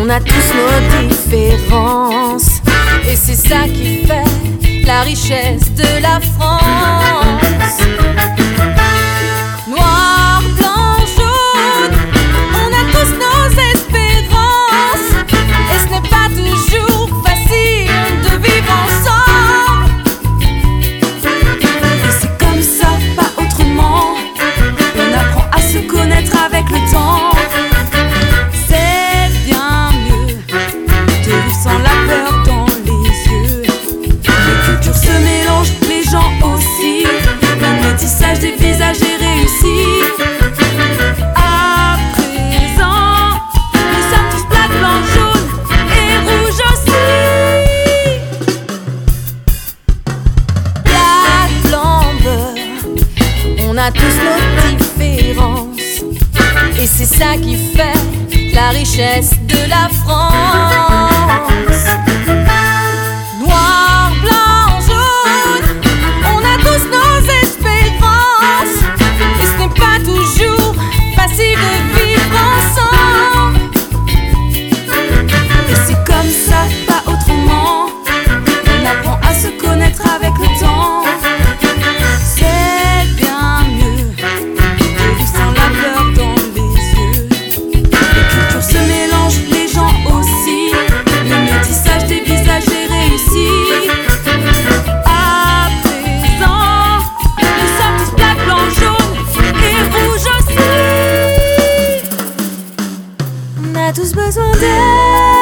On a tous nos différences, et c'est ça qui fait la richesse de la France. Noir, blanc, jaune, on a tous nos espérances, et ce n'est pas toujours facile de vivre ensemble. Et c'est comme ça, pas autrement, on apprend à se connaître avec le temps. C'est bien mieux de vivre sans la peur dans les yeux. Les cultures se mélangent, les gens aussi, le métissage des visages est réussi. À présent, nous sommes tous black, blanc, jaune et rouge aussi. Black, blanc, beurre, on a tous nos différences, et c'est ça qui fait la richesse de la France. Noir, blanc, jaune, on a tous nos espérances, et ce n'est pas toujours facile de vivre ensemble. Et c'est comme ça, pas autrement, on apprend à se connaître avec le temps. C'est bien mieux de vivre sans la peur dans les yeux. Les cultures se mélangent, les gens aussi, le métissage des visages est réussi. À présent, nous sommes tous black, blanc, jaune et rouge aussi. On a tous besoin d'aide.